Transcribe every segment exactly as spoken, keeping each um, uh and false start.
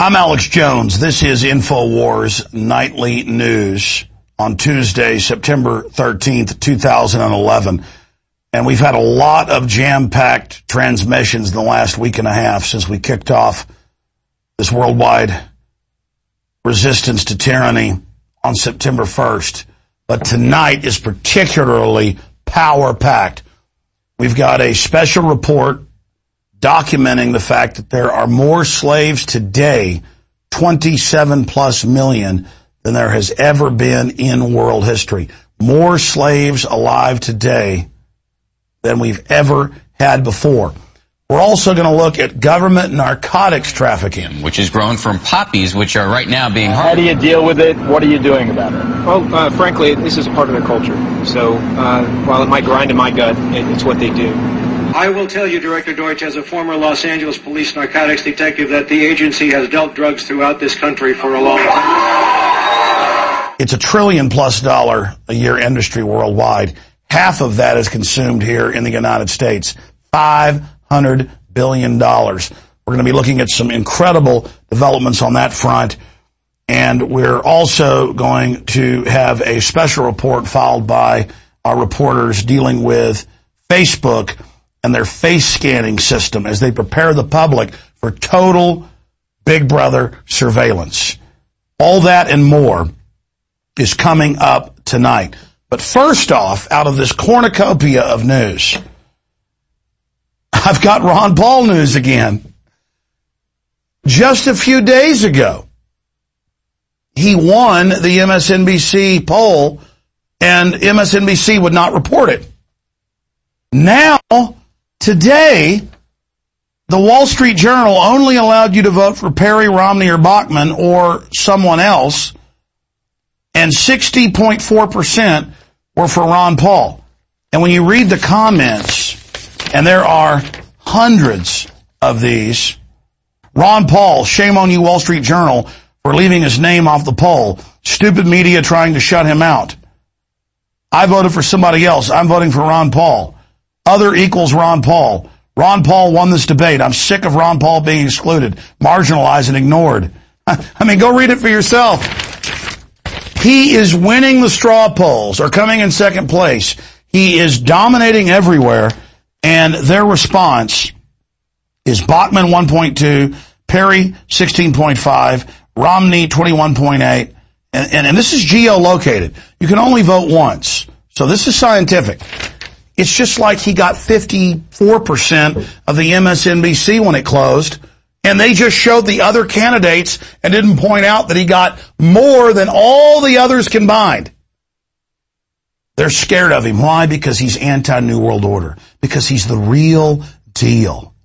I'm Alex Jones. This is InfoWars Nightly News on Tuesday, September thirteenth, two thousand eleven. And we've had a lot of jam-packed transmissions in the last week and a half since we kicked off this worldwide resistance to tyranny on September first. But tonight is particularly power-packed. We've got a special report documenting the fact that there are more slaves today, twenty-seven plus million, than there has ever been in world history. More slaves alive today than we've ever had before. We're also going to look at government narcotics trafficking, which has grown from poppies, which are right now being harvested. How do you deal with it? What are you doing about it? Well, uh, frankly, this is a part of their culture. So uh, while it might grind in my gut, it, it's what they do. I will tell you, Director Deutsch, as a former Los Angeles police narcotics detective, that the agency has dealt drugs throughout this country for a long time. It's a trillion plus dollar a year industry worldwide. Half of that is consumed here in the United States. five hundred billion dollars. We're going to be looking at some incredible developments on that front. And we're also going to have a special report filed by our reporters dealing with Facebook and their face scanning system as they prepare the public for total Big Brother surveillance. All that and more is coming up tonight. But first off, out of this cornucopia of news, I've got Ron Paul news again. Just a few days ago, he won the M S N B C poll, and M S N B C would not report it. Now, today, the Wall Street Journal only allowed you to vote for Perry, Romney, or Bachmann or someone else, and sixty point four percent were for Ron Paul. And when you read the comments, and there are hundreds of these, Ron Paul, shame on you, Wall Street Journal, for leaving his name off the poll. Stupid media trying to shut him out. I voted for somebody else. I'm voting for Ron Paul. Other equals Ron Paul. Ron Paul won this debate. I'm sick of Ron Paul being excluded, marginalized, and ignored. I mean, go read it for yourself. He is winning the straw polls, or coming in second place. He is dominating everywhere, and their response is Bachmann one point two, Perry sixteen point five, Romney twenty-one point eight, and, and, and this is geolocated. You can only vote once, so this is scientific. It's just like he got fifty-four percent of the M S N B C when it closed, and they just showed the other candidates and didn't point out that he got more than all the others combined. They're scared of him. Why? Because he's anti-New World Order. Because he's the real deal.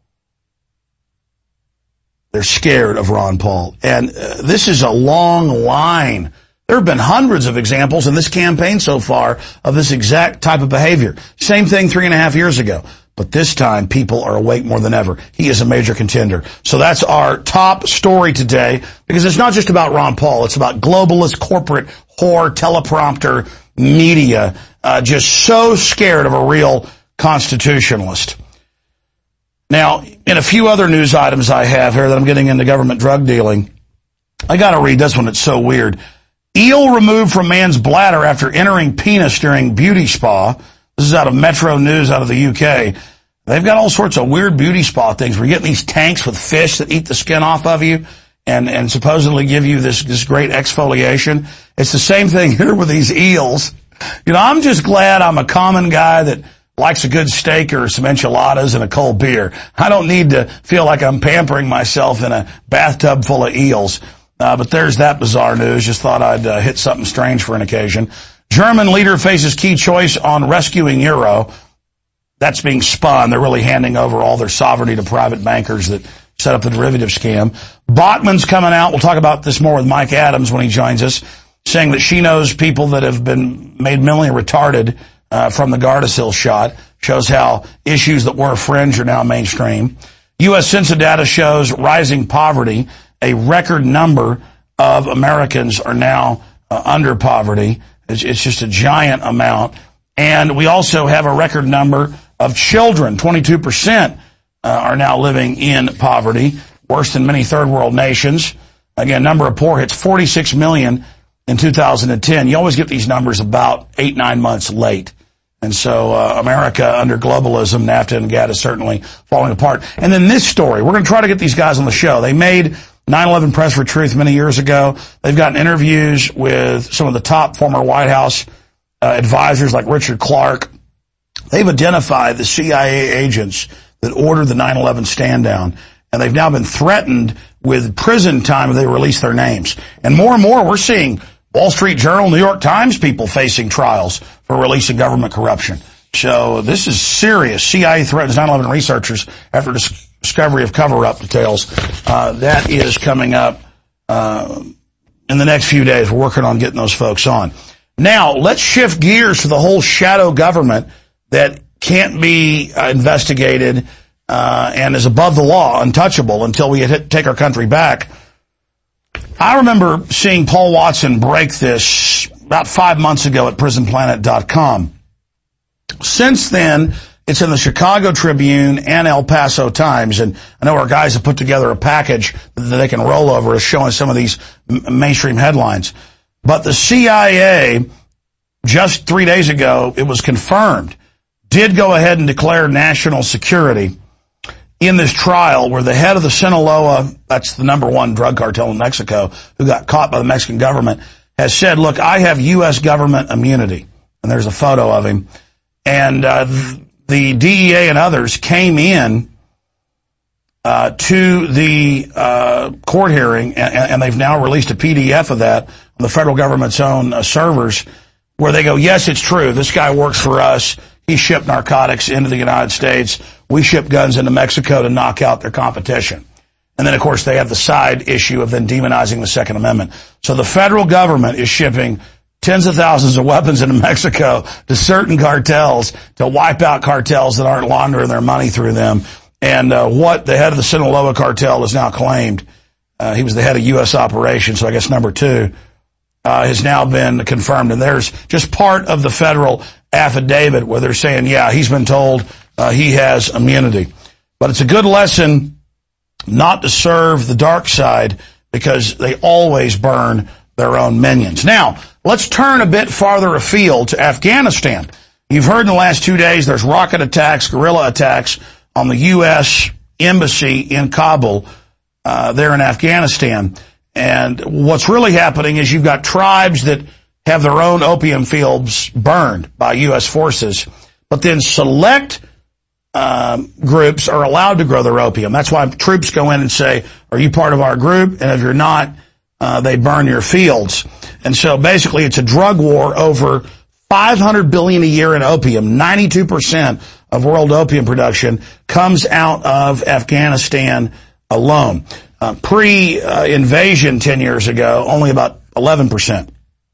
They're scared of Ron Paul. And uh, this is a long line. There have been hundreds of examples in this campaign so far of this exact type of behavior. Same thing three and a half years ago. But this time, people are awake more than ever. He is a major contender. So that's our top story today, because it's not just about Ron Paul. It's about globalist, corporate, whore, teleprompter media, uh, just so scared of a real constitutionalist. Now, in a few other news items I have here that I'm getting into government drug dealing, I got to read this one. It's so weird. Eel removed from man's bladder after entering penis during beauty spa. This is out of Metro News out of the U K. They've got all sorts of weird beauty spa things. We're getting these tanks with fish that eat the skin off of you and, and supposedly give you this, this great exfoliation. It's the same thing here with these eels. You know, I'm just glad I'm a common guy that likes a good steak or some enchiladas and a cold beer. I don't need to feel like I'm pampering myself in a bathtub full of eels. Uh, but there's that bizarre news. Just thought I'd uh, hit something strange for an occasion. German leader faces key choice on rescuing euro. That's being spun. They're really handing over all their sovereignty to private bankers that set up the derivative scam. Bachmann's coming out. We'll talk about this more with Mike Adams when he joins us, saying that she knows people that have been made mentally retarded uh, from the Gardasil shot. Shows how issues that were fringe are now mainstream. U S Census data shows rising poverty. A record number of Americans are now uh, under poverty. It's, it's just a giant amount. And we also have a record number of children. twenty-two percent uh, are now living in poverty, worse than many third world nations. Again, number of poor hits forty-six million in two thousand ten. You always get these numbers about eight, nine months late. And so uh, America, under globalism, NAFTA and GATT is certainly falling apart. And then this story, we're going to try to get these guys on the show. They made nine eleven Press for Truth many years ago. They've gotten interviews with some of the top former White House uh, advisors like Richard Clarke. They've identified the C I A agents that ordered the nine eleven stand down, and they've now been threatened with prison time if they release their names. And more and more, we're seeing Wall Street Journal, New York Times people facing trials for releasing government corruption. So this is serious. C I A threatens nine eleven researchers after dis- discovery of cover-up details. Uh, that is coming up uh, in the next few days. We're working on getting those folks on. Now, let's shift gears to the whole shadow government that can't be uh, investigated uh, and is above the law, untouchable, until we hit, take our country back. I remember seeing Paul Watson break this about five months ago at prison planet dot com. Since then, it's in the Chicago Tribune and El Paso Times, and I know our guys have put together a package that they can roll over as showing some of these m- mainstream headlines. But the C I A, just three days ago, it was confirmed, did go ahead and declare national security in this trial where the head of the Sinaloa, that's the number one drug cartel in Mexico, who got caught by the Mexican government, has said, look, I have U S government immunity. And there's a photo of him. And uh, the D E A and others came in uh, to the uh, court hearing, and, and they've now released a P D F of that on the federal government's own uh, servers, where they go, yes, it's true. This guy works for us. He shipped narcotics into the United States. We ship guns into Mexico to knock out their competition. And then, of course, they have the side issue of then demonizing the Second Amendment. So the federal government is shipping tens of thousands of weapons into Mexico to certain cartels to wipe out cartels that aren't laundering their money through them. And uh, what the head of the Sinaloa cartel has now claimed, uh, he was the head of U S operations, so I guess number two, uh, has now been confirmed. And there's just part of the federal affidavit where they're saying, yeah, he's been told uh, he has immunity. But it's a good lesson not to serve the dark side, because they always burn their own minions. Now, let's turn a bit farther afield to Afghanistan. You've heard in the last two days there's rocket attacks, guerrilla attacks on the U S embassy in Kabul, uh, there in Afghanistan. And what's really happening is you've got tribes that have their own opium fields burned by U S forces, but then select um, groups are allowed to grow their opium. That's why troops go in and say, are you part of our group? And if you're not, uh, they burn your fields. And so basically it's a drug war over five hundred billion dollars a year in opium. ninety-two percent of world opium production comes out of Afghanistan alone. Uh, pre-invasion ten years ago, only about eleven percent.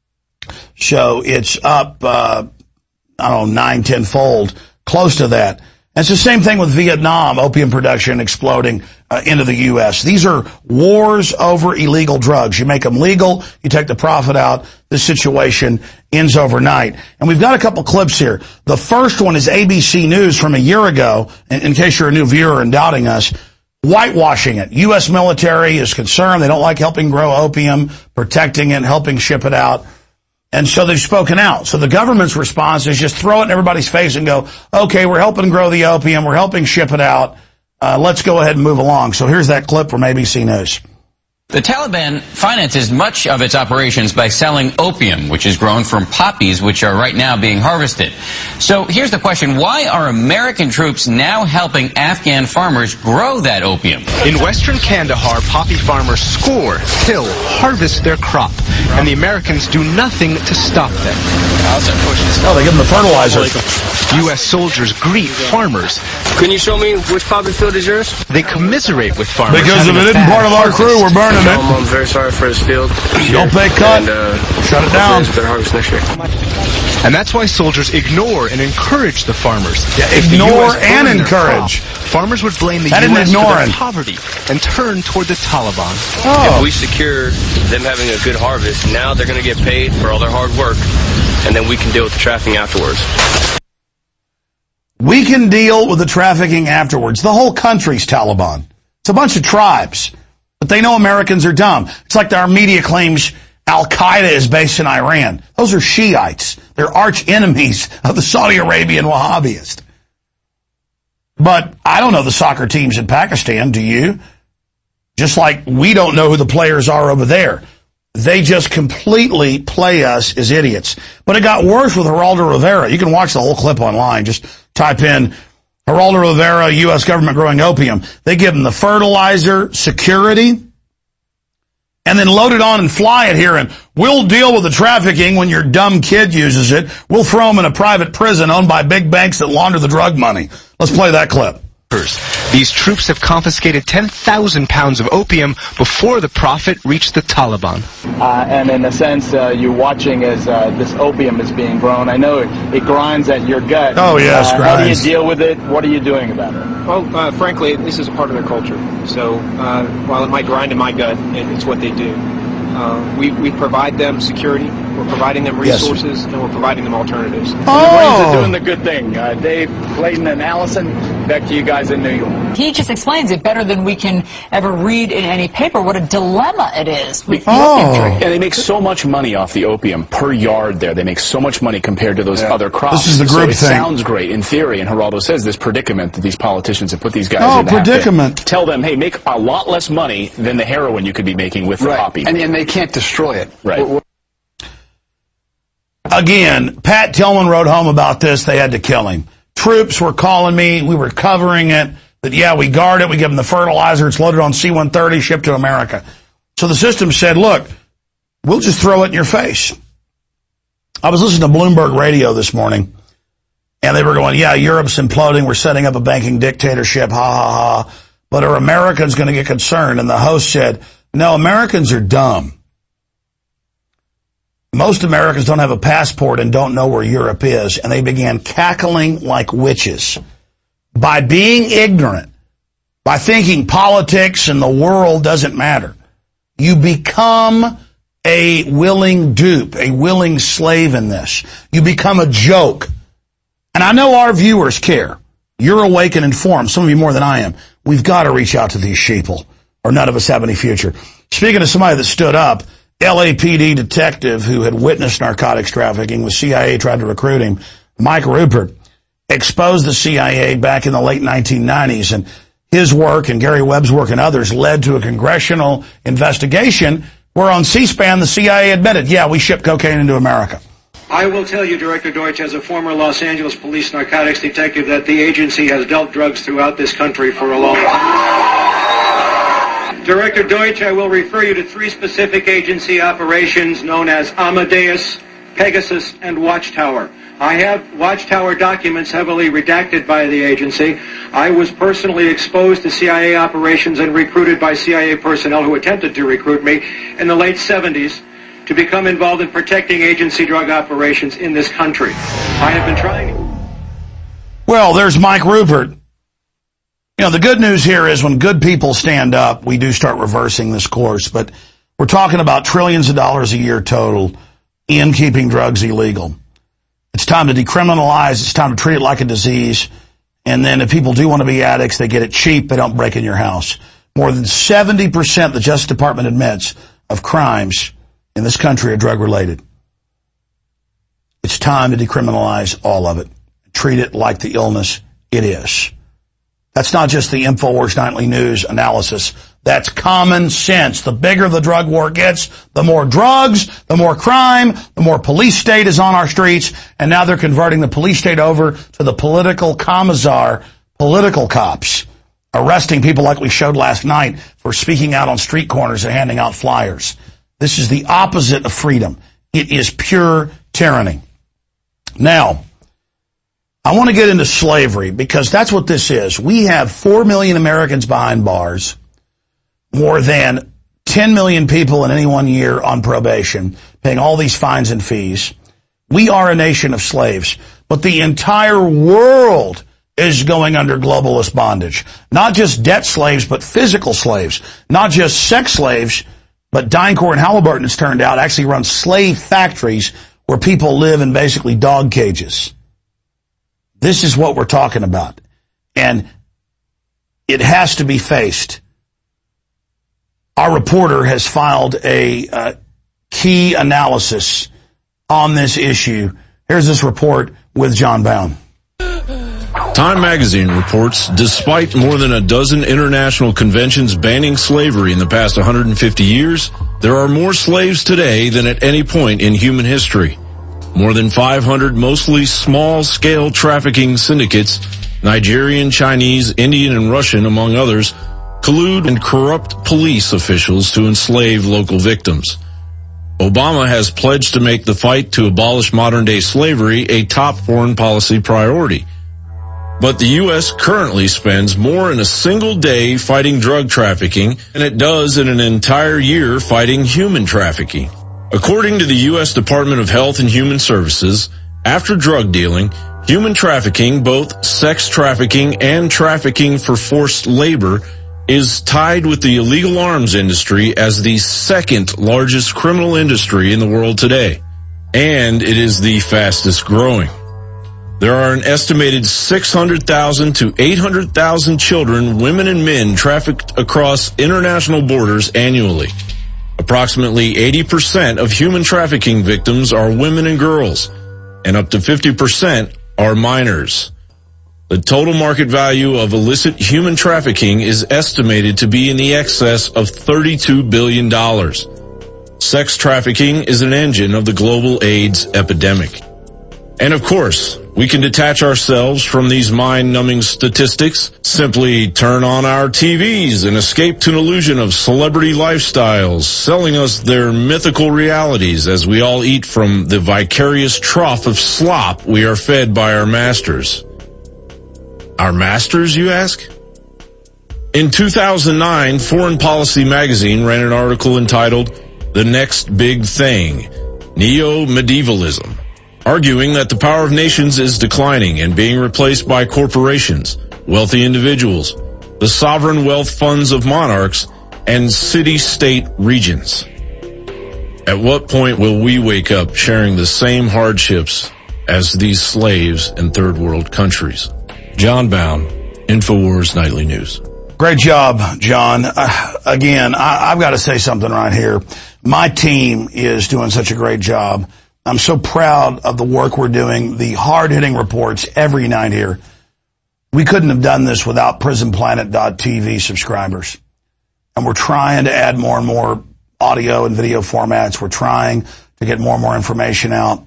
So it's up, uh, I don't know, nine, ten-fold, close to that. And it's the same thing with Vietnam, opium production exploding uh, into the U S. These are wars over illegal drugs. You make them legal, you take the profit out, this situation ends overnight. And we've got a couple clips here. The first one is A B C News from a year ago, in, in case you're a new viewer and doubting us, whitewashing it. U S military is concerned. They don't like helping grow opium, protecting it, helping ship it out. And so they've spoken out. So the government's response is just throw it in everybody's face and go, okay, we're helping grow the opium, we're helping ship it out, uh, let's go ahead and move along. So here's that clip from A B C News. The Taliban finances much of its operations by selling opium, which is grown from poppies, which are right now being harvested. So here's the question. Why are American troops now helping Afghan farmers grow that opium? In western Kandahar, poppy farmers score, till, harvest their crop, and the Americans do nothing to stop them. Oh, they give them the fertilizer. U S soldiers greet farmers. Can you show me which poppy field is yours? They commiserate with farmers. Because if it isn't part of our crew, we're burning it. I'm, I'm very sorry for this field. Don't pay cut. And, uh, shut it down. Better harvest next year. And that's why soldiers ignore and encourage the farmers. Yeah, ignore and encourage. Crop, farmers would blame the I U S for their ignoring. poverty and turn toward the Taliban. Oh. If we secure them having a good harvest, now they're going to get paid for all their hard work, and then we can deal with the trafficking afterwards. We can deal with the trafficking afterwards. The whole country's Taliban. It's a bunch of tribes. The But they know Americans are dumb. It's like our media claims Al-Qaeda is based in Iran. Those are Shiites. They're arch enemies of the Saudi Arabian Wahhabists. But I don't know the soccer teams in Pakistan, do you? Just like we don't know who the players are over there. They just completely play us as idiots. But it got worse with Geraldo Rivera. You can watch the whole clip online. Just type in Geraldo Rivera, U S government growing opium. They give them the fertilizer, security, and then load it on and fly it here. And we'll deal with the trafficking when your dumb kid uses it. We'll throw them in a private prison owned by big banks that launder the drug money. Let's play that clip. These troops have confiscated ten thousand pounds of opium before the profit reached the Taliban. Uh, and in a sense, uh, you're watching as uh, this opium is being grown. I know it, it grinds at your gut. Oh, yes, uh, grinds. How do you deal with it? What are you doing about it? Well, uh, frankly, this is a part of their culture. So uh, while it might grind in my gut, it, it's what they do. Uh, we, we provide them security, we're providing them resources, yes. and we're providing them alternatives. Oh. The doing the good thing. Uh, Dave, Clayton, and Allison, back to you guys in New York. He just explains it better than we can ever read in any paper, what a dilemma it is with the oh. opium trade. And they make so much money off the opium per yard there. They make so much money compared to those yeah. other crops. This is the group so it thing. Sounds great in theory, and Geraldo says this predicament that these politicians have put these guys oh, in. Oh, predicament. Tell them, hey, make a lot less money than the heroin you could be making with the right. poppy. And, and they can't destroy it. Right. Again, Pat Tillman wrote home about this. They had to kill him. Troops were calling me. We were covering it. But, yeah, we guard it. We give them the fertilizer. It's loaded on C one thirty, shipped to America. So the system said, look, we'll just throw it in your face. I was listening to Bloomberg Radio this morning, and they were going, yeah, Europe's imploding. We're setting up a banking dictatorship. Ha, ha, ha. But are Americans going to get concerned? And the host said, no, Americans are dumb. Most Americans don't have a passport and don't know where Europe is, and they began cackling like witches. By being ignorant, by thinking politics and the world doesn't matter, you become a willing dupe, a willing slave in this. You become a joke. And I know our viewers care. You're awake and informed, some of you more than I am. We've got to reach out to these sheeple, or none of us have any future. Speaking of somebody that stood up, L A P D detective who had witnessed narcotics trafficking, the C I A tried to recruit him, Mike Rupert, exposed the C I A back in the late nineteen nineties, and his work and Gary Webb's work and others led to a congressional investigation where on C-SPAN the C I A admitted, yeah, we ship cocaine into America. I will tell you, Director Deutsch, as a former Los Angeles police narcotics detective, that the agency has dealt drugs throughout this country for a long time. Director Deutsch, I will refer you to three specific agency operations known as Amadeus, Pegasus, and Watchtower. I have Watchtower documents heavily redacted by the agency. I was personally exposed to C I A operations and recruited by C I A personnel who attempted to recruit me in the late seventies to become involved in protecting agency drug operations in this country. I have been trying. Well, there's Mike Rupert. You know, the good news here is when good people stand up, we do start reversing this course. But we're talking about trillions of dollars a year total in keeping drugs illegal. It's time to decriminalize. It's time to treat it like a disease. And then if people do want to be addicts, they get it cheap. They don't break in your house. More than seventy percent, the Justice Department admits, of crimes in this country are drug-related. It's time to decriminalize all of it. Treat it like the illness it is. That's not just the InfoWars Nightly News analysis. That's common sense. The bigger the drug war gets, the more drugs, the more crime, the more police state is on our streets, and now they're converting the police state over to the political commissar, political cops, arresting people like we showed last night for speaking out on street corners and handing out flyers. This is the opposite of freedom. It is pure tyranny. Now, I want to get into slavery because that's what this is. We have four million Americans behind bars, more than ten million people in any one year on probation, paying all these fines and fees. We are a nation of slaves, but the entire world is going under globalist bondage. Not just debt slaves, but physical slaves. Not just sex slaves, but DynCorp and Halliburton, it's turned out, actually run slave factories where people live in basically dog cages. This is what we're talking about. And it has to be faced. our reporter has filed a uh, key analysis on this issue. Here's this report with John Bowne. Time magazine reports, despite more than a dozen international conventions banning slavery in the past one hundred fifty years, there are more slaves today than at any point in human history. More than five hundred mostly small-scale trafficking syndicates, Nigerian, Chinese, Indian, and Russian, among others, collude and corrupt police officials to enslave local victims. Obama has pledged to make the fight to abolish modern-day slavery a top foreign policy priority. But the U S currently spends more in a single day fighting drug trafficking than it does in an entire year fighting human trafficking. According to the U S Department of Health and Human Services, after drug dealing, human trafficking, both sex trafficking and trafficking for forced labor, is tied with the illegal arms industry as the second largest criminal industry in the world today. And it is the fastest growing. There are an estimated six hundred thousand to eight hundred thousand children, women and men trafficked across international borders annually. Approximately eighty percent of human trafficking victims are women and girls, and up to fifty percent are minors. The total market value of illicit human trafficking is estimated to be in the excess of thirty-two billion dollars. Sex trafficking is an engine of the global AIDS epidemic. And of course, we can detach ourselves from these mind-numbing statistics, simply turn on our T Vs and escape to an illusion of celebrity lifestyles, selling us their mythical realities as we all eat from the vicarious trough of slop we are fed by our masters. Our masters, you ask? In two thousand nine, Foreign Policy magazine ran an article entitled, "The Next Big Thing, Neo-Medievalism," arguing that the power of nations is declining and being replaced by corporations, wealthy individuals, the sovereign wealth funds of monarchs, and city-state regions. At what point will we wake up sharing the same hardships as these slaves in third world countries? John Bowne, InfoWars Nightly News. Great job, John. Uh, again, I, I've got to say something right here. My team is doing such a great job. I'm so proud of the work we're doing, the hard-hitting reports every night here. We couldn't have done this without Prison Planet dot T V subscribers. And we're trying to add more and more audio and video formats. We're trying to get more and more information out.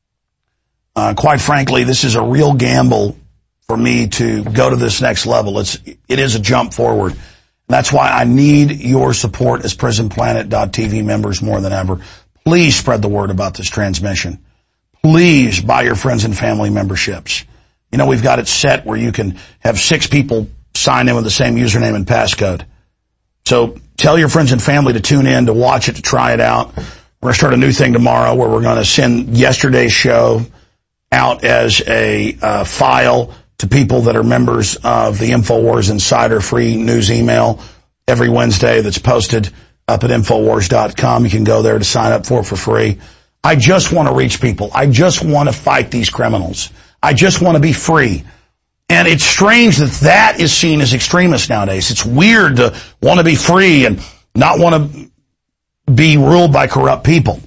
Uh, quite frankly, this is a real gamble for me to go to this next level. It's, it is a jump forward. And that's why I need your support as Prison Planet dot T V members more than ever. Please spread the word about this transmission. Please buy your friends and family memberships. You know, we've got it set where you can have six people sign in with the same username and passcode. So tell your friends and family to tune in, to watch it, to try it out. We're going to start a new thing tomorrow where we're going to send yesterday's show out as a uh, file to people that are members of the InfoWars Insider free news email every Wednesday that's posted up at InfoWars dot com. You can go there to sign up for it for free. I just want to reach people. I just want to fight these criminals. I just want to be free. And it's strange that that is seen as extremist nowadays. It's weird to want to be free and not want to be ruled by corrupt people.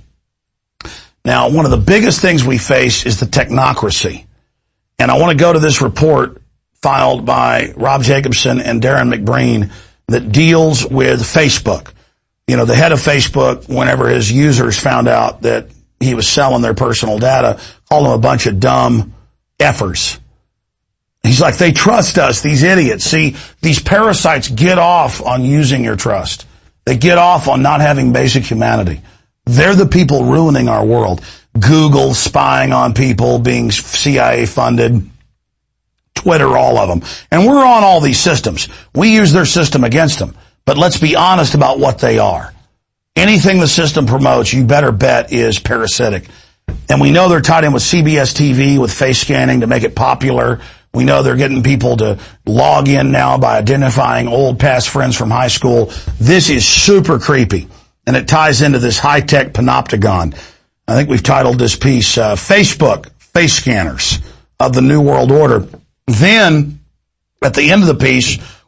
Now, one of the biggest things we face is the technocracy. And I want to go to this report filed by Rob Jacobson and Darren McBreen that deals with Facebook. You know, the head of Facebook, whenever his users found out that he was selling their personal data, called them a bunch of dumb effers. He's like, they trust us, these idiots. See, these parasites get off on using your trust. They get off on not having basic humanity. They're the people ruining our world. Google spying on people, being C I A funded, Twitter, all of them. And we're on all these systems. We use their system against them. But let's be honest about what they are. Anything the system promotes, you better bet, is parasitic. And we know they're tied in with C B S T V, with face scanning to make it popular. We know they're getting people to log in now by identifying old past friends from high school. This is super creepy. And it ties into this high-tech panopticon. I think we've titled this piece, uh, Facebook Face Scanners of the New World Order. Then, at the end of the piece,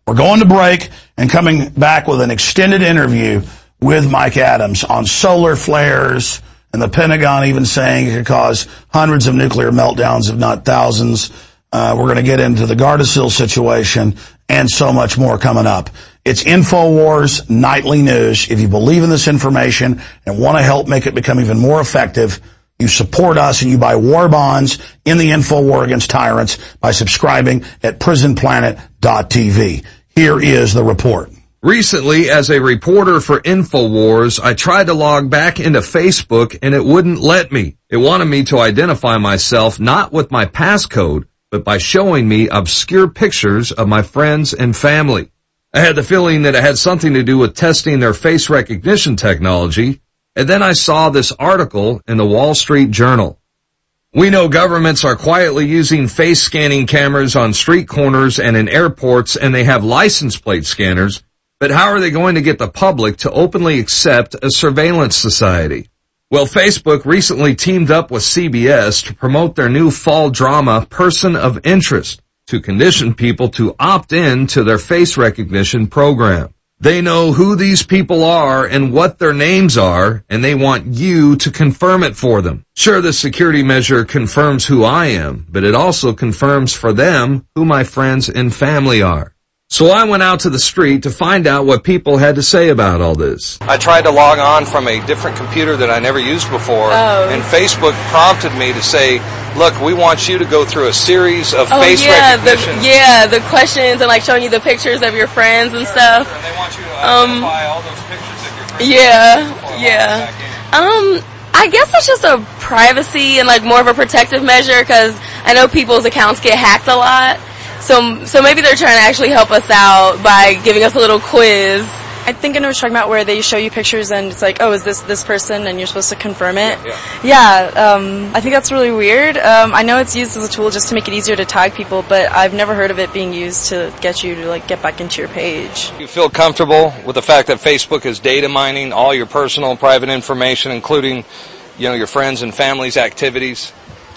We're going to break and coming back with an extended interview with Mike Adams on solar flares and the Pentagon even saying it could cause hundreds of nuclear meltdowns, if not thousands. Uh, we're going to get into the Gardasil situation and so much more coming up. It's InfoWars Nightly News. If you believe in this information and want to help make it become even more effective, you support us and you buy war bonds in the info war against tyrants by subscribing at prison planet dot t v. Here is the report. Recently, as a reporter for InfoWars, I tried to log back into Facebook and it wouldn't let me. It wanted me to identify myself not with my passcode, but by showing me obscure pictures of my friends and family. I had the feeling that it had something to do with testing their face recognition technology, and then I saw this article in the Wall Street Journal. We know governments are quietly using face scanning cameras on street corners and in airports, and they have license plate scanners, but how are they going to get the public to openly accept a surveillance society? Well, Facebook recently teamed up with C B S to promote their new fall drama, Person of Interest, to condition people to opt in to their face recognition program. They know who these people are and what their names are, and they want you to confirm it for them. Sure, the security measure confirms who I am, but it also confirms for them who my friends and family are. So I went out to the street to find out what people had to say about all this. I tried to log on from a different computer that I never used before, oh. and Facebook prompted me to say, look, we want you to go through a series of oh, face yeah, recognition. The, yeah, the questions and like showing you the pictures of your friends and stuff. And they want you to um, identify all those pictures of your friends. Yeah, yeah. Um, I guess it's just a privacy and like more of a protective measure because I know people's accounts get hacked a lot. So, so maybe they're trying to actually help us out by giving us a little quiz. I think I know what you're talking about where they show you pictures and it's like, oh, is this this person? And you're supposed to confirm it. Yeah, yeah um, I think that's really weird. Um, I know it's used as a tool just to make it easier to tag people, but I've never heard of it being used to get you to like get back into your page. You feel comfortable with the fact that Facebook is data mining all your personal private information, including, you know, your friends and family's activities?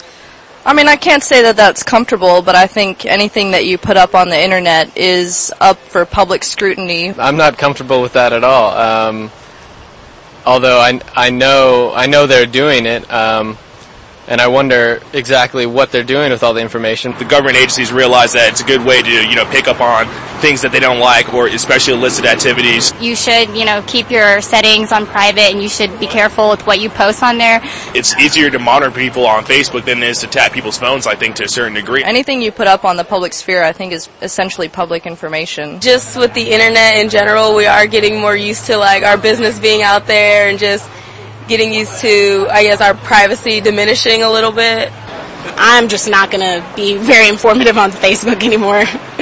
I mean, I can't say that that's comfortable, but I think anything that you put up on the internet is up for public scrutiny. I'm not comfortable with that at all. Um, although I, I know I know they're doing it, um, and I wonder exactly what they're doing with all the information. The government agencies realize that it's a good way to, you know, pick up on things that they don't like, or especially illicit activities. You should, you know, keep your settings on private, and you should be careful with what you post on there. It's easier to monitor people on Facebook than it is to tap people's phones, I think, to a certain degree. Anything you put up on the public sphere, I think, is essentially public information. Just with the internet in general, we are getting more used to, like, our business being out there and just getting used to, I guess, our privacy diminishing a little bit. I'm just not going to be very informative on Facebook anymore.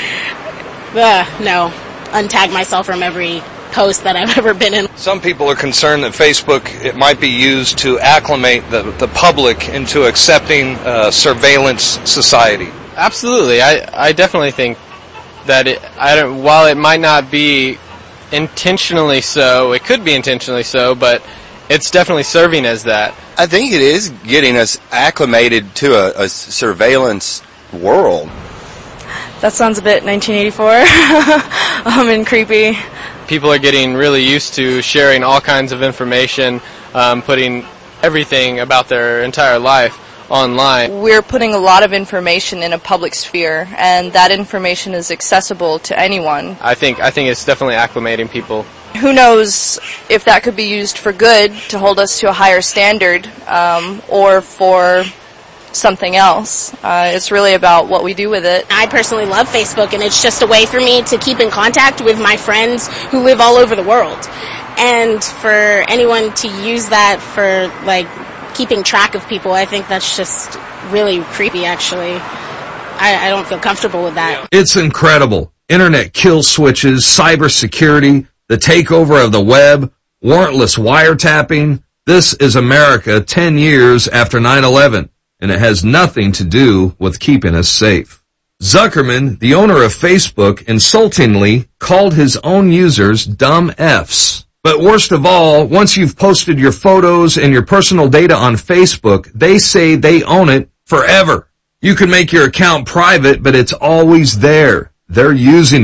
uh, no. Untag myself from every post that I've ever been in. Some people are concerned that Facebook, it might be used to acclimate the, the public into accepting uh, surveillance society. Absolutely. I, I definitely think that it, I don't, while it might not be intentionally so, it could be intentionally so, but it's definitely serving as that. I think it is getting us acclimated to a, a surveillance world. That sounds a bit nineteen eighty-four um, and creepy. People are getting really used to sharing all kinds of information, um, putting everything about their entire life online. We're putting a lot of information in a public sphere, and that information is accessible to anyone. I think I think it's definitely acclimating people. Who knows if that could be used for good, to hold us to a higher standard, um, or for something else. Uh, it's really about what we do with it. I personally love Facebook, and it's just a way for me to keep in contact with my friends who live all over the world. And for anyone to use that for, like, keeping track of people, I think that's just really creepy, actually. I, I don't feel comfortable with that. It's incredible. Internet kill switches, cybersecurity, the takeover of the web, warrantless wiretapping. This is America ten years after nine eleven, and it has nothing to do with keeping us safe. Zuckerman, the owner of Facebook, insultingly called his own users dumb Fs. But worst of all, once you've posted your photos and your personal data on Facebook, they say they own it forever. You can make your account private, but it's always there. They're using it.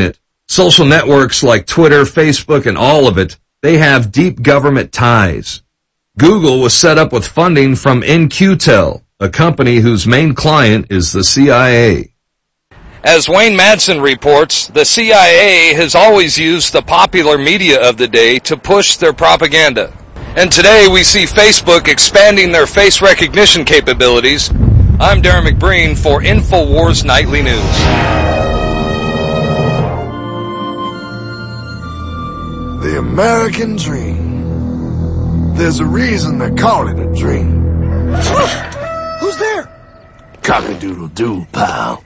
Social networks like Twitter, Facebook, and all of it, they have deep government ties. Google was set up with funding from In Q Tel, a company whose main client is the C I A. As Wayne Madsen reports, the C I A has always used the popular media of the day to push their propaganda. And today we see Facebook expanding their face recognition capabilities. I'm Darren McBreen for InfoWars Nightly News. The American dream. There's a reason they call it a dream. Who's there? Cock-a-doodle-doo, pal.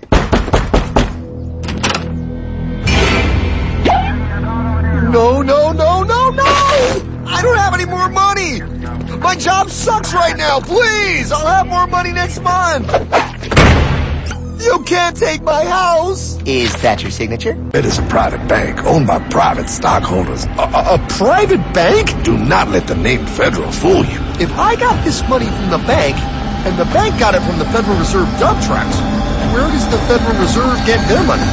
No, no, no, no, no! I don't have any more money! My job sucks right now, please! I'll have more money next month! You can't take my house! Is that your signature? It is a private bank owned by private stockholders. A, a, a private bank? Do not let the name Federal fool you. If I got this money from the bank, and the bank got it from the Federal Reserve dump trucks, where does the Federal Reserve get their money?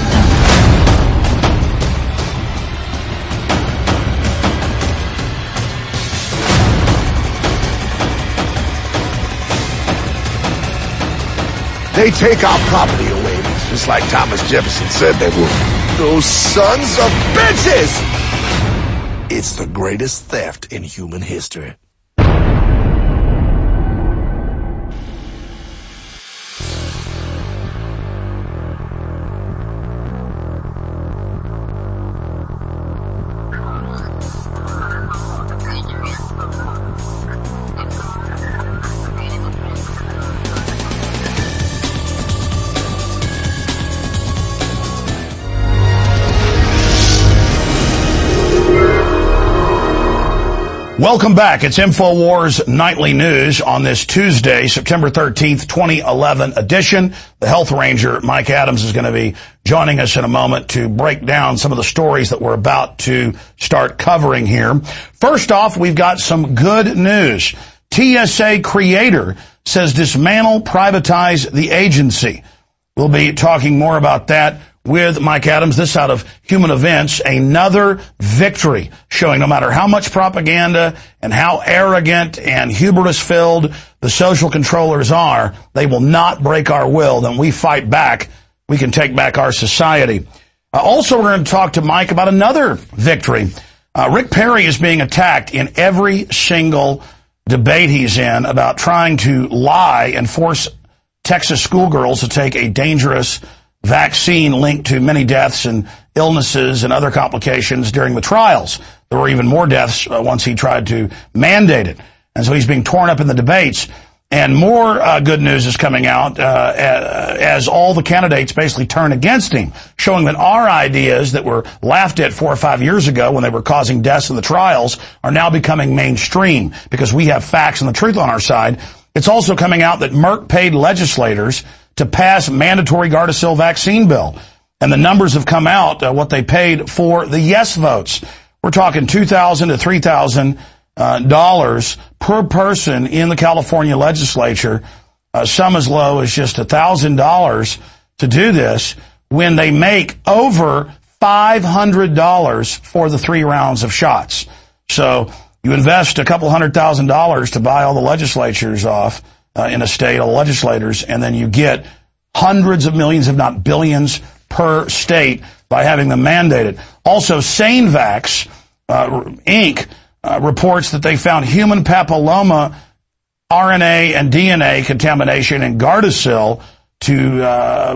They take our property away, just like Thomas Jefferson said they would. Those sons of bitches! It's the greatest theft in human history. Welcome back. It's InfoWars Nightly News on this Tuesday, September thirteenth, twenty eleven edition. The Health Ranger, Mike Adams, is going to be joining us in a moment to break down some of the stories that we're about to start covering here. First off, we've got some good news. T S A creator says dismantle, privatize the agency. We'll be talking more about that with Mike Adams. This out of Human Events, another victory showing no matter how much propaganda and how arrogant and hubris-filled the social controllers are, they will not break our will. Then we fight back. We can take back our society. Uh, also, we're going to talk to Mike about another victory. Uh, Rick Perry is being attacked in every single debate he's in about trying to lie and force Texas schoolgirls to take a dangerous vaccine linked to many deaths and illnesses and other complications during the trials. There were even more deaths uh, once he tried to mandate it. And so he's being torn up in the debates. And more uh, good news is coming out uh, as all the candidates basically turn against him, showing that our ideas that were laughed at four or five years ago when they were causing deaths in the trials are now becoming mainstream because we have facts and the truth on our side. It's also coming out that Merck paid legislators to pass mandatory Gardasil vaccine bill. And the numbers have come out, uh, what they paid for the yes votes. We're talking two thousand dollars to three thousand dollars uh, per person in the California legislature. Uh, some as low as just one thousand dollars to do this when they make over five hundred dollars for the three rounds of shots. So you invest a couple hundred thousand dollars to buy all the legislatures off uh, in a state, all the legislators, and then you get hundreds of millions, if not billions, per state by having them mandated. Also, SaneVax, uh, Incorporated, uh, reports that they found human papilloma R N A and D N A contamination in Gardasil to uh,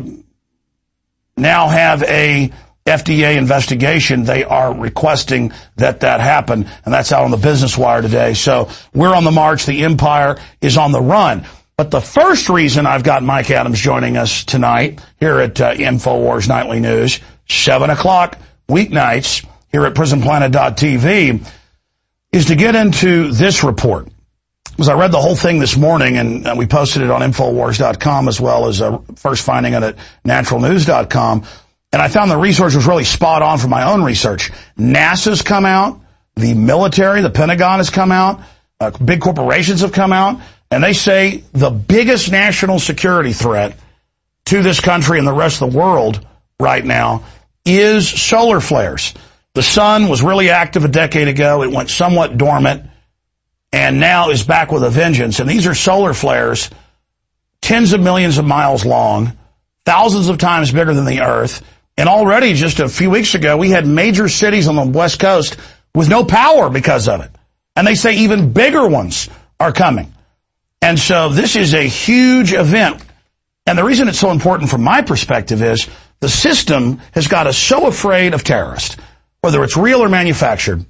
now have a F D A investigation. They are requesting that that happen, and that's out on the Business Wire today. So we're on the march. The empire is on the run. But the first reason I've got Mike Adams joining us tonight here at uh, InfoWars Nightly News, seven o'clock weeknights here at prison planet dot t v, is to get into this report. Because I read the whole thing this morning, and uh, we posted it on InfoWars dot com as well as uh, first finding it at Natural News dot com. And I found the research was really spot on from my own research. NASA's come out, the military, the Pentagon has come out, uh, big corporations have come out, and they say the biggest national security threat to this country and the rest of the world right now is solar flares. The sun was really active a decade ago. It went somewhat dormant and now is back with a vengeance. And these are solar flares, tens of millions of miles long, thousands of times bigger than the Earth. And already just a few weeks ago, we had major cities on the West Coast with no power because of it. And they say even bigger ones are coming. And so this is a huge event. And the reason it's so important from my perspective is the system has got us so afraid of terrorists, whether it's real or manufactured.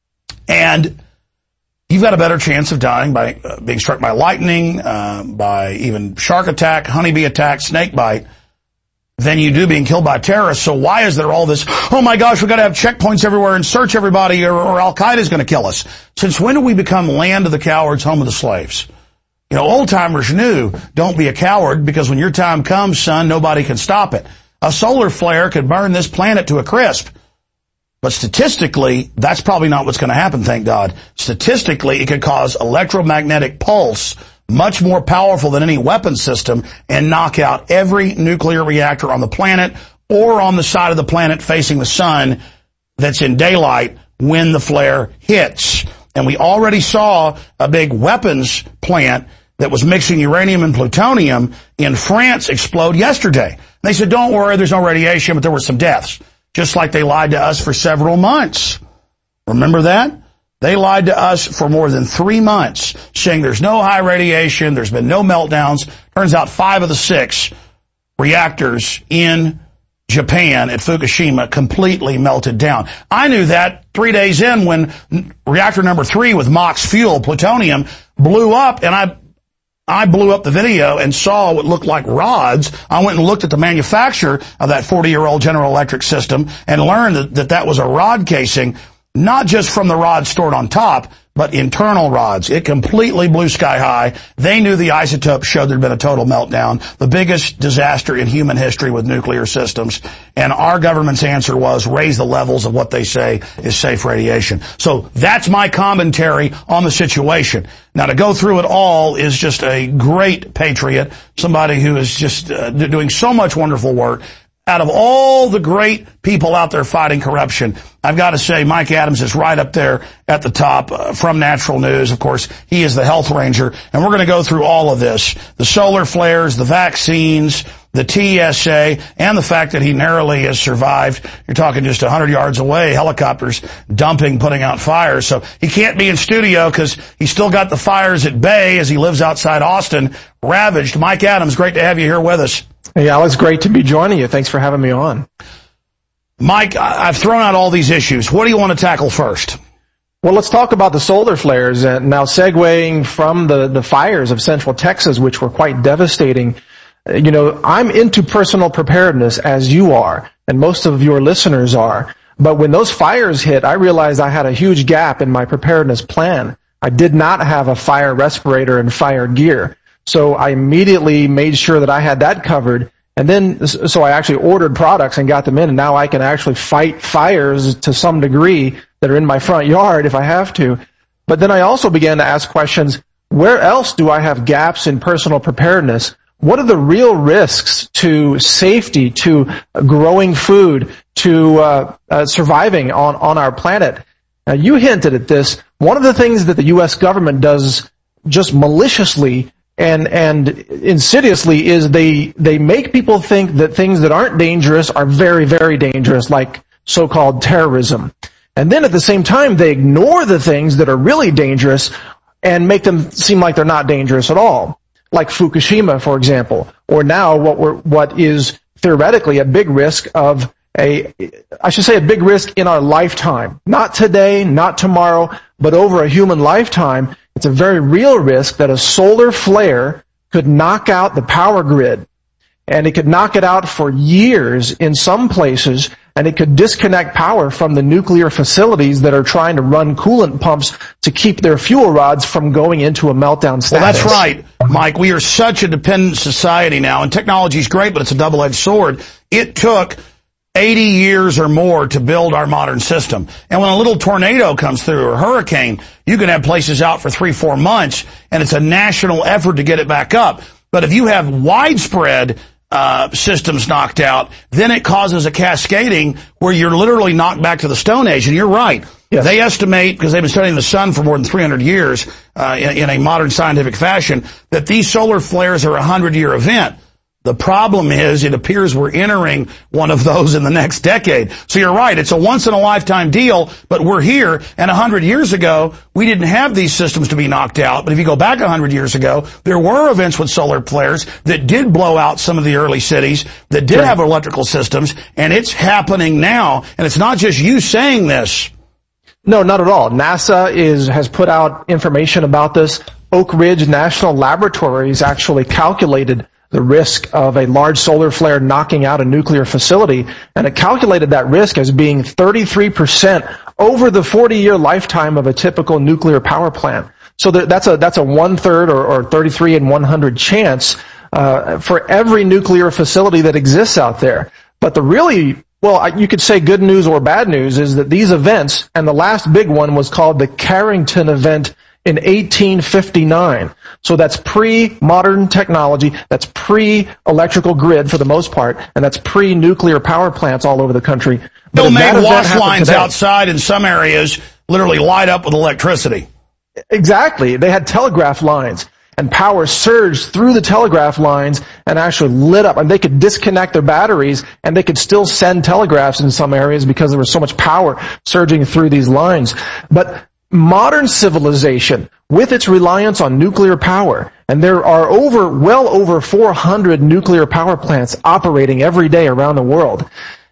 And you've got a better chance of dying by uh, being struck by lightning, uh, by even shark attack, honeybee attack, snake bite, than you do being killed by terrorists. So why is there all this, oh my gosh, we've got to have checkpoints everywhere and search everybody or, or Al-Qaeda is going to kill us? Since when do we become land of the cowards, home of the slaves? You know, old-timers knew, don't be a coward, because when your time comes, son, nobody can stop it. A solar flare could burn this planet to a crisp. But statistically, that's probably not what's going to happen, thank God. Statistically, it could cause electromagnetic pulse, much more powerful than any weapon system, and knock out every nuclear reactor on the planet or on the side of the planet facing the sun that's in daylight when the flare hits. And we already saw a big weapons plant that was mixing uranium and plutonium in France explode yesterday. And they said, don't worry, there's no radiation, but there were some deaths. Just like they lied to us for several months. Remember that? They lied to us for more than three months, saying there's no high radiation, there's been no meltdowns. Turns out five of the six reactors in Japan at Fukushima completely melted down. I knew that three days in when reactor number three with MOX fuel, plutonium, blew up, and I I blew up the video and saw what looked like rods. I went and looked at the manufacturer of that forty-year-old General Electric system and learned that, that that was a rod casing, not just from the rods stored on top, but internal rods. It completely blew sky high. They knew the isotopes showed there'd been a total meltdown, the biggest disaster in human history with nuclear systems. And our government's answer was raise the levels of what they say is safe radiation. So that's my commentary on the situation. Now, to go through it all is just a great patriot, somebody who is just uh, doing so much wonderful work. Out of all the great people out there fighting corruption, I've got to say Mike Adams is right up there at the top uh, from Natural News. Of course, he is the health ranger, and we're going to go through all of this. The solar flares, the vaccines, the T S A, and the fact that he narrowly has survived. You're talking just one hundred yards away, helicopters dumping, putting out fires. So he can't be in studio because he's still got the fires at bay as he lives outside Austin, ravaged. Mike Adams, great to have you here with us. Hey, Alex, great to be joining you. Thanks for having me on. Mike, I've thrown out all these issues. What do you want to tackle first? Well, let's talk about the solar flares. Uh, now, segueing from the, the fires of Central Texas, which were quite devastating. Uh, you know, I'm into personal preparedness, as you are, and most of your listeners are. But when those fires hit, I realized I had a huge gap in my preparedness plan. I did not have a fire respirator and fire gear. So I immediately made sure that I had that covered. And then, so I actually ordered products and got them in, and now I can actually fight fires to some degree that are in my front yard if I have to. But then I also began to ask questions, where else do I have gaps in personal preparedness? What are the real risks to safety, to growing food, to uh, uh, surviving on, on our planet? Now, you hinted at this. One of the things that the U S government does just maliciously and and insidiously is they they make people think that things that aren't dangerous are very, very dangerous, like so-called terrorism. And then at the same time, they ignore the things that are really dangerous and make them seem like they're not dangerous at all, like Fukushima, for example, or now what we're, what is theoretically a big risk of a, I should say a big risk in our lifetime. Not today, not tomorrow, but over a human lifetime. It's a very real risk that a solar flare could knock out the power grid, and it could knock it out for years in some places, and it could disconnect power from the nuclear facilities that are trying to run coolant pumps to keep their fuel rods from going into a meltdown status. Well, that's right, Mike. We are such a dependent society now, and technology is great, but it's a double-edged sword. It took eighty years or more to build our modern system. And when a little tornado comes through or hurricane, you can have places out for three, four months, and it's a national effort to get it back up. But if you have widespread uh, systems knocked out, then it causes a cascading where you're literally knocked back to the Stone Age. And you're right. Yes. They estimate, because they've been studying the sun for more than three hundred years uh, in, in a modern scientific fashion, that these solar flares are a hundred-year event. The problem is it appears we're entering one of those in the next decade. So you're right. It's a once-in-a-lifetime deal, but we're here. And a hundred years ago, we didn't have these systems to be knocked out. But if you go back a hundred years ago, there were events with solar flares that did blow out some of the early cities, that did have electrical systems, and it's happening now. And it's not just you saying this. No, not at all. NASA is has put out information about this. Oak Ridge National Laboratories actually calculated the risk of a large solar flare knocking out a nuclear facility, and it calculated that risk as being thirty-three percent over the forty-year lifetime of a typical nuclear power plant. So that's a that's a one-third or, or thirty-three in one hundred chance uh, for every nuclear facility that exists out there. But the really, well, you could say good news or bad news is that these events, and the last big one was called the Carrington event in eighteen fifty-nine. So that's pre-modern technology, that's pre-electrical grid for the most part, and that's pre-nuclear power plants all over the country. They'll make wash lines today, outside in some areas literally light up with electricity. Exactly. They had telegraph lines, and power surged through the telegraph lines and actually lit up. And they could disconnect their batteries, and they could still send telegraphs in some areas because there was so much power surging through these lines. But modern civilization, with its reliance on nuclear power, and there are over, well over four hundred nuclear power plants operating every day around the world,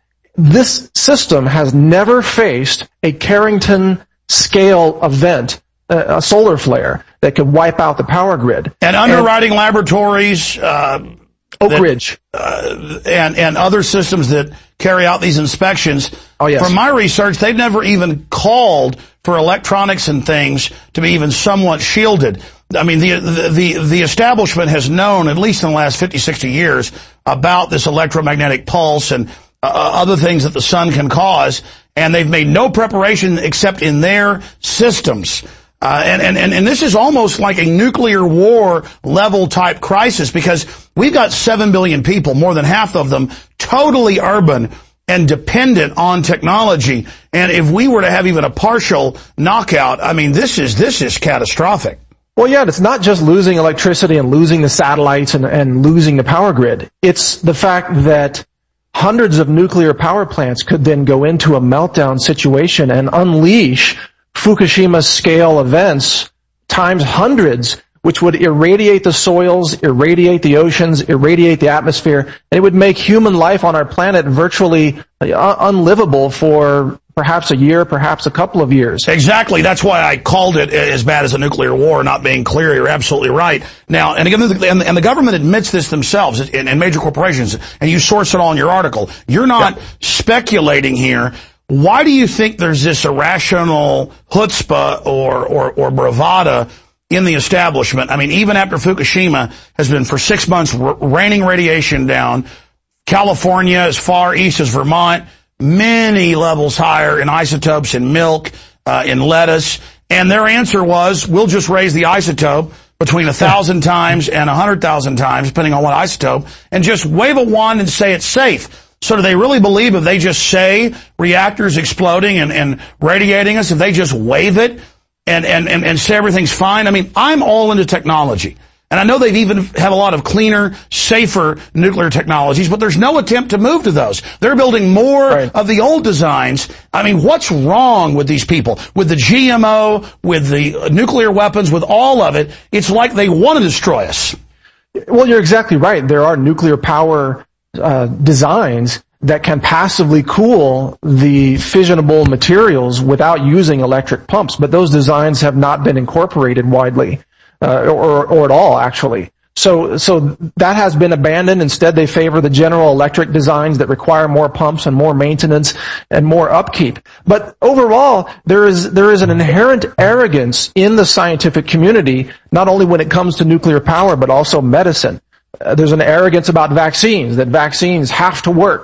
this system has never faced a Carrington-scale event, a solar flare, that could wipe out the power grid. And underwriting and, laboratories, uh, Oak that, Ridge, uh, and and other systems that carry out these inspections. Oh yes. From my research, they've never even called for electronics and things to be even somewhat shielded. I mean, the the the, the establishment has known, at least in the last fifty, sixty years, about this electromagnetic pulse and uh, other things that the sun can cause, and they've made no preparation except in their systems. Uh, and, and, and this is almost like a nuclear war level type crisis, because we've got seven billion people, more than half of them totally urban and dependent on technology. And if we were to have even a partial knockout, I mean, this is, this is catastrophic. Well, yeah, it's not just losing electricity and losing the satellites and, and losing the power grid. It's the fact that hundreds of nuclear power plants could then go into a meltdown situation and unleash Fukushima-scale events times hundreds, which would irradiate the soils, irradiate the oceans, irradiate the atmosphere, and it would make human life on our planet virtually uh, unlivable for perhaps a year, perhaps a couple of years. Exactly. That's why I called it as bad as a nuclear war, not being clear. You're absolutely right. Now, and again, and the government admits this themselves, and major corporations, and you source it all in your article. You're not yeah. speculating here. Why do you think there's this irrational chutzpah or, or, or bravado in the establishment? I mean, even after Fukushima has been for six months r- raining radiation down, California, as far east as Vermont, many levels higher in isotopes in milk, uh, in lettuce, and their answer was, we'll just raise the isotope between a thousand times and a hundred thousand times, depending on what isotope, and just wave a wand and say it's safe. So do they really believe if they just say reactors exploding and, and radiating us, if they just wave it and, and, and, and say everything's fine? I mean, I'm all into technology. And I know they've even have a lot of cleaner, safer nuclear technologies, but there's no attempt to move to those. They're building more right. of the old designs. I mean, what's wrong with these people? With the G M O, with the nuclear weapons, with all of it, it's like they want to destroy us. Well, you're exactly right. There are nuclear power Uh, designs that can passively cool the fissionable materials without using electric pumps, but those designs have not been incorporated widely, uh, or, or at all, actually. So, so that has been abandoned. Instead, they favor the General Electric designs that require more pumps and more maintenance and more upkeep. But overall, there is, there is an inherent arrogance in the scientific community, not only when it comes to nuclear power, but also medicine. Uh, there's an arrogance about vaccines, that vaccines have to work.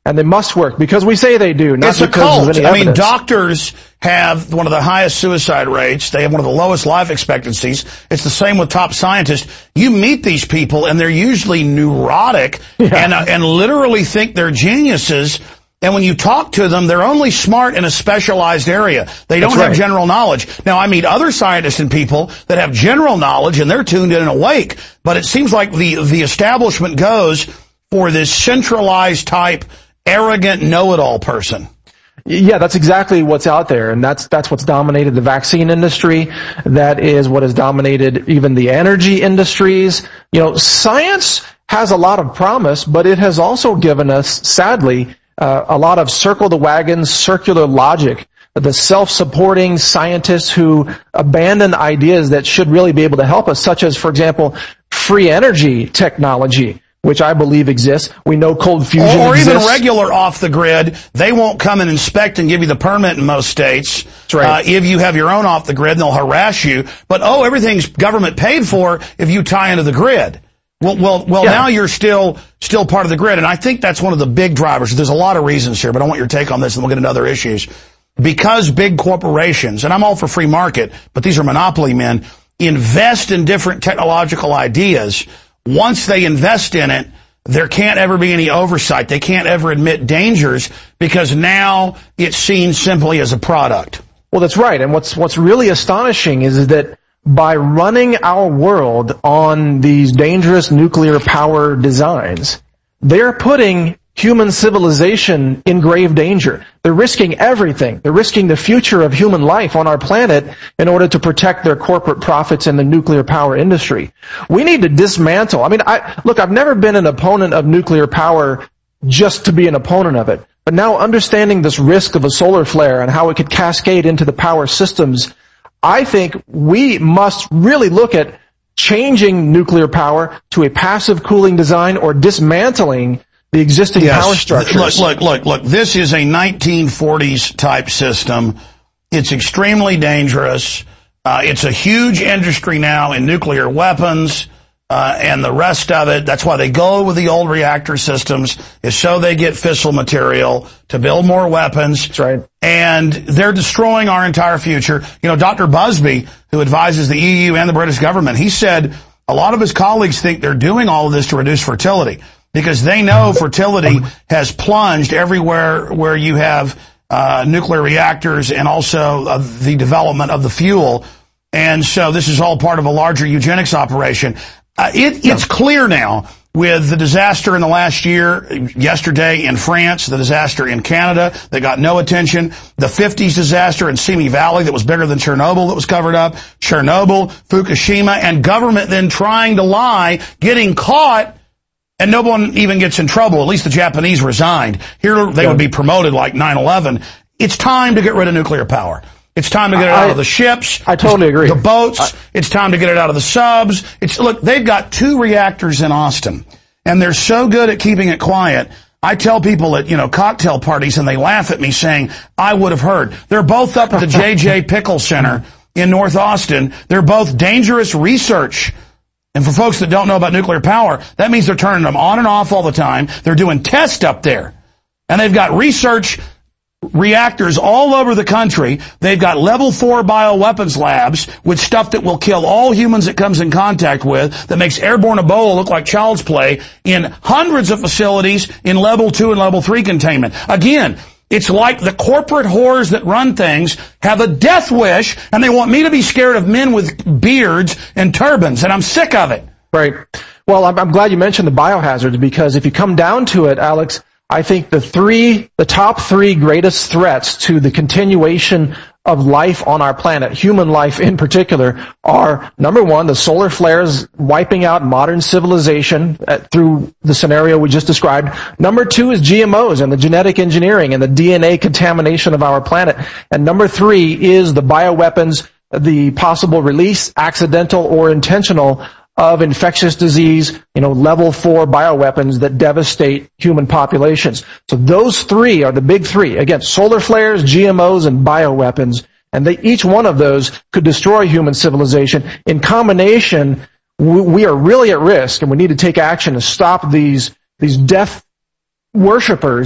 and they must work because we say they do, not it's a because cult. of any I mean, evidence. doctors have one of the highest suicide rates. They have one of the lowest life expectancies. It's the same with top scientists. You meet these people, and they're usually neurotic yeah. and uh, and literally think they're geniuses. And when you talk to them, they're only smart in a specialized area. They don't That's have right. general knowledge. Now, I meet other scientists and people that have general knowledge, and they're tuned in and awake. But it seems like the the establishment goes for this centralized type, arrogant know-it-all person. Yeah, that's exactly what's out there, and that's that's what's dominated the vaccine industry. That is what has dominated even the energy industries. You know, science has a lot of promise, but it has also given us, sadly, uh, a lot of circle the wagons, circular logic. The self-supporting scientists who abandon ideas that should really be able to help us, such as, for example, free energy technology, which I believe exists. We know cold fusion Or, or exists. even regular off-the-grid. They won't come and inspect and give you the permit in most states. That's right. Uh, if you have your own off-the-grid, they'll harass you. But, oh, everything's government paid for if you tie into the grid. Well, well, well. Yeah. Now you're still still part of the grid. And I think that's one of the big drivers. There's a lot of reasons here, but I want your take on this, and we'll get into other issues. Because big corporations, and I'm all for free market, but these are monopoly men, invest in different technological ideas. Once they invest in it, there can't ever be any oversight. They can't ever admit dangers because now it's seen simply as a product. Well, that's right. And what's what's really astonishing is that by running our world on these dangerous nuclear power designs, they're putting human civilization in grave danger. They're risking everything. They're risking the future of human life on our planet in order to protect their corporate profits in the nuclear power industry. We need to dismantle. I mean, I, look, I've never been an opponent of nuclear power just to be an opponent of it. But now understanding this risk of a solar flare and how it could cascade into the power systems, I think we must really look at changing nuclear power to a passive cooling design or dismantling the existing yes. power structures. Look, look, look, look. This is a nineteen forties type system. It's extremely dangerous. Uh, it's a huge industry now in nuclear weapons uh, and the rest of it. That's why they go with the old reactor systems, is so they get fissile material to build more weapons. That's right. And they're destroying our entire future. You know, Doctor Busby, who advises the E U and the British government, he said a lot of his colleagues think they're doing all of this to reduce fertility, because they know fertility has plunged everywhere where you have uh, nuclear reactors and also uh, the development of the fuel. And so this is all part of a larger eugenics operation. Uh, it, it's clear now with the disaster in the last year, yesterday in France, the disaster in Canada that got no attention, the fifties disaster in Simi Valley that was bigger than Chernobyl that was covered up, Chernobyl, Fukushima, and government then trying to lie, getting caught, and no one even gets in trouble. At least the Japanese resigned. Here they yeah. would be promoted like nine eleven. It's time to get rid of nuclear power. It's time to get it out I, of the ships. I totally agree. The boats. I, it's time to get it out of the subs. It's look, they've got two reactors in Austin, and they're so good at keeping it quiet. I tell people at, you know, cocktail parties, and they laugh at me saying, I would have heard. They're both up at the J J Pickle Center in North Austin. They're both dangerous research. And for folks that don't know about nuclear power, that means they're turning them on and off all the time. They're doing tests up there. And they've got research reactors all over the country. They've got level four bioweapons labs with stuff that will kill all humans it comes in contact with, that makes airborne Ebola look like child's play, in hundreds of facilities in level two and level three containment. Again, it's like the corporate whores that run things have a death wish, and they want me to be scared of men with beards and turbans, and I'm sick of it. Right. Well, I'm, I'm glad you mentioned the biohazards, because if you come down to it, Alex, I think the three, the top three greatest threats to the continuation of life on our planet, human life in particular, are, number one, the solar flares wiping out modern civilization uh, through the scenario we just described. Number two is G M Os and the genetic engineering and the D N A contamination of our planet. And number three is the bioweapons, the possible release, accidental or intentional, of infectious disease, you know, level four bioweapons that devastate human populations. So those three are the big three. Again, solar flares, G M Os, and bioweapons. And they, each one of those could destroy human civilization. In combination, we, we are really at risk, and we need to take action to stop these, these death worshippers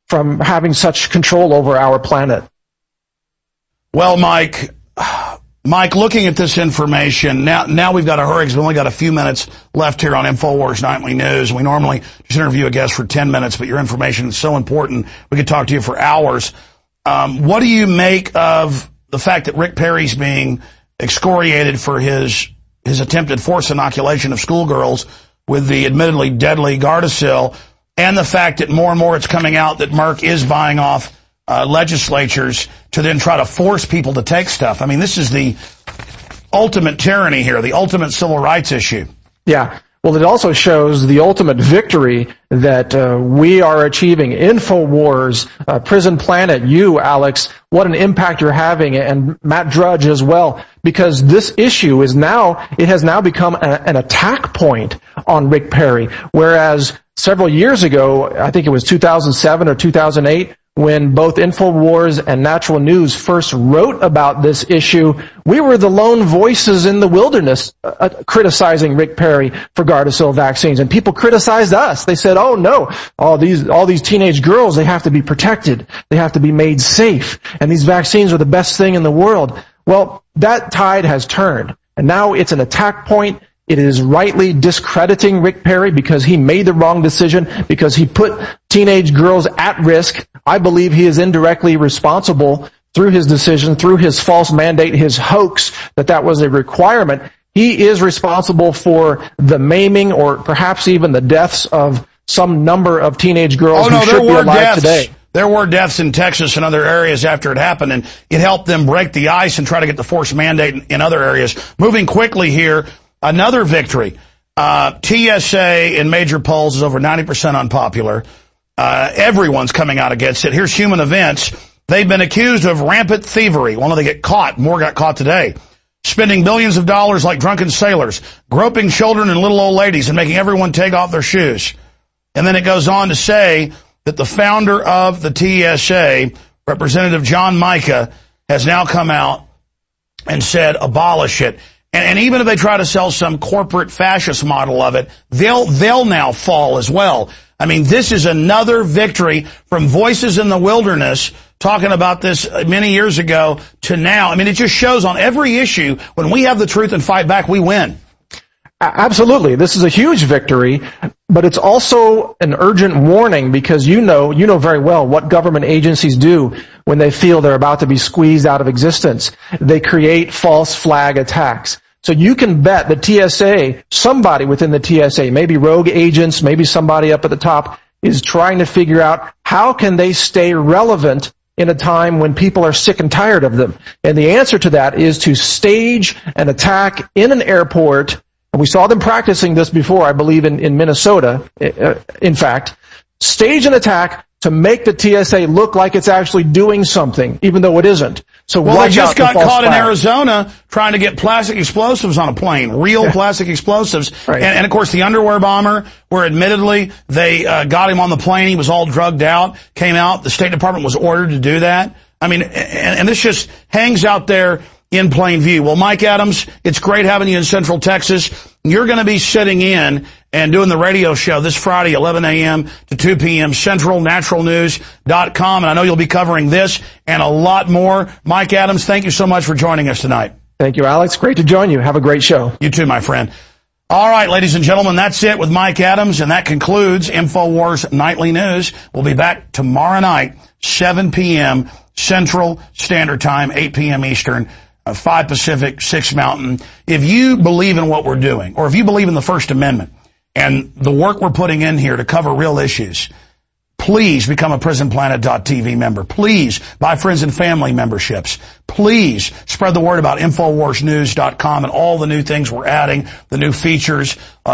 from having such control over our planet. Well, Mike, Mike, looking at this information, now now we've got to hurry because we've only got a few minutes left here on InfoWars Nightly News. We normally just interview a guest for ten minutes, but your information is so important, we could talk to you for hours. Um, what do you make of the fact that Rick Perry's being excoriated for his his attempted forced inoculation of schoolgirls with the admittedly deadly Gardasil, and the fact that more and more it's coming out that Merck is buying off uh, legislatures to then try to force people to take stuff? I mean, this is the ultimate tyranny here, the ultimate civil rights issue. Yeah. Well, it also shows the ultimate victory that uh, we are achieving. InfoWars, uh, Prison Planet, you, Alex, what an impact you're having, and Matt Drudge as well, because this issue is now, it has now become a, an attack point on Rick Perry, whereas several years ago, I think it was two thousand seven or two thousand eight, when both InfoWars and Natural News first wrote about this issue, we were the lone voices in the wilderness uh, criticizing Rick Perry for Gardasil vaccines. And people criticized us. They said, oh no, all these, all these teenage girls, they have to be protected. They have to be made safe. And these vaccines are the best thing in the world. Well, that tide has turned. And now it's an attack point. It is rightly discrediting Rick Perry because he made the wrong decision, because he put teenage girls at risk. I believe he is indirectly responsible through his decision, through his false mandate, his hoax, that that was a requirement. He is responsible for the maiming or perhaps even the deaths of some number of teenage girls oh, no, who should be alive deaths. today. There were deaths in Texas and other areas after it happened, and it helped them break the ice and try to get the forced mandate in, in other areas. Moving quickly here, another victory. Uh, T S A in major polls is over ninety percent unpopular. Uh, everyone's coming out against it. Here's Human Events. They've been accused of rampant thievery. Well, they get caught. More got caught today. Spending billions of dollars like drunken sailors, groping children and little old ladies and making everyone take off their shoes. And then it goes on to say that the founder of the T S A, Representative John Mica, has now come out and said abolish it. And, and even if they try to sell some corporate fascist model of it, they'll they'll now fall as well. I mean, this is another victory from voices in the wilderness talking about this many years ago to now. I mean, it just shows on every issue, when we have the truth and fight back, we win. Absolutely. This is a huge victory, but it's also an urgent warning because you know, you know very well what government agencies do when they feel they're about to be squeezed out of existence. They create false flag attacks. So you can bet the T S A, somebody within the T S A, maybe rogue agents, maybe somebody up at the top, is trying to figure out how can they stay relevant in a time when people are sick and tired of them. And the answer to that is to stage an attack in an airport. And we saw them practicing this before, I believe, in, in Minnesota, uh, in fact. Stage an attack to make the T S A look like it's actually doing something, even though it isn't. So well, they just got caught in flag. Arizona trying to get plastic explosives on a plane, real yeah. plastic explosives. Right. And, and, of course, the underwear bomber, where admittedly they uh, got him on the plane. He was all drugged out, came out. The State Department was ordered to do that. I mean, and, and this just hangs out there in plain view. Well, Mike Adams, it's great having you in Central Texas. You're going to be sitting in and doing the radio show this Friday, eleven a.m. to two p.m. Central, natural news dot com. And I know you'll be covering this and a lot more. Mike Adams, thank you so much for joining us tonight. Thank you, Alex. Great to join you. Have a great show. You too, my friend. All right, ladies and gentlemen, that's it with Mike Adams, and that concludes InfoWars Nightly News. We'll be back tomorrow night, seven p.m. Central Standard Time, eight p.m. Eastern. five Pacific, six Mountain. If you believe in what we're doing, or if you believe in the First Amendment and the work we're putting in here to cover real issues, please become a prison planet dot t v member. Please buy friends and family memberships. Please spread the word about InfoWars News dot com and all the new things we're adding, the new features.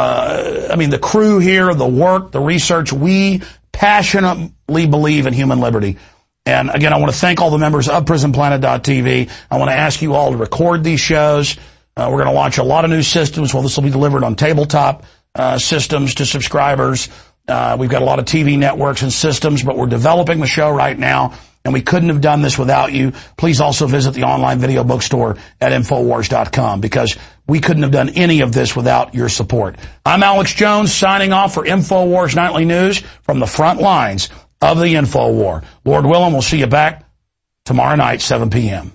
Uh, I mean, the crew here, the work, the research. We passionately believe in human liberty. And again, I want to thank all the members of prison planet dot t v. I want to ask you all to record these shows. Uh, we're going to launch a lot of new systems. Well, this will be delivered on tabletop uh, systems to subscribers. Uh, we've got a lot of T V networks and systems, but we're developing the show right now, and we couldn't have done this without you. Please also visit the online video bookstore at InfoWars dot com, because we couldn't have done any of this without your support. I'm Alex Jones, signing off for InfoWars Nightly News from the front lines of the InfoWar. Lord willing, we'll see you back tomorrow night, seven p.m.